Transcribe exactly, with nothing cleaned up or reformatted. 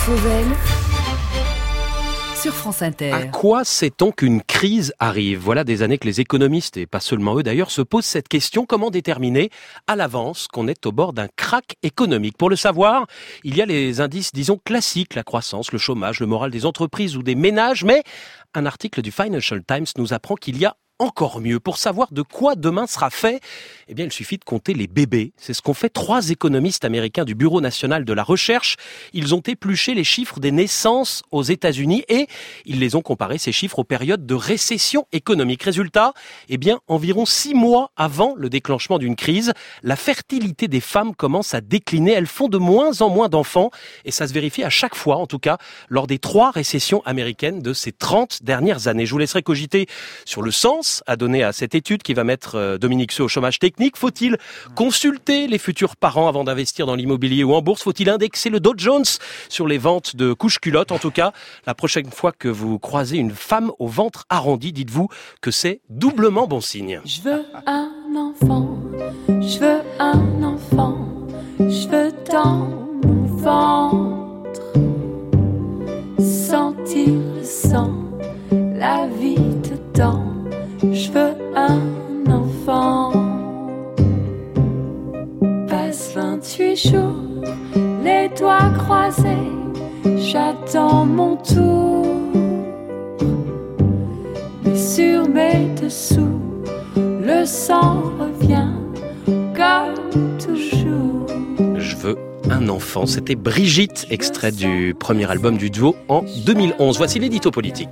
Fauvel sur France Inter. À quoi sait-on qu'une crise arrive ? Voilà des années que les économistes, et pas seulement eux d'ailleurs, se posent cette question: comment déterminer à l'avance qu'on est au bord d'un krach économique ? Pour le savoir, il y a les indices, disons, classiques, la croissance, le chômage, le moral des entreprises ou des ménages, mais un article du Financial Times nous apprend qu'il y a encore mieux. Pour savoir de quoi demain sera fait, eh bien, il suffit de compter les bébés. C'est ce qu'ont fait trois économistes américains du Bureau national de la recherche. Ils ont épluché les chiffres des naissances aux États-Unis et ils les ont comparés, ces chiffres, aux périodes de récession économique. Résultat, eh bien, environ six mois avant le déclenchement d'une crise, la fertilité des femmes commence à décliner. Elles font de moins en moins d'enfants et ça se vérifie à chaque fois, en tout cas, lors des trois récessions américaines de ces trente dernières années. Je vous laisserai cogiter sur le sens à donner à cette étude qui va mettre Dominique Seux au chômage technique. Faut-il consulter les futurs parents avant d'investir dans l'immobilier ou en bourse ? Faut-il indexer le Dow Jones sur les ventes de couches-culottes ? En tout cas, la prochaine fois que vous croisez une femme au ventre arrondi, dites-vous que c'est doublement bon signe. Je veux un enfant, je veux un enfant, je veux dans mon ventre sentir le sang, la vie dedans. Je veux un enfant. Passe vingt-huit jours, les doigts croisés, j'attends mon tour. Mais sur mes dessous, le sang revient comme toujours. Je veux un enfant. C'était Brigitte, extrait du premier album du duo en deux mille onze. Voici l'édito politique.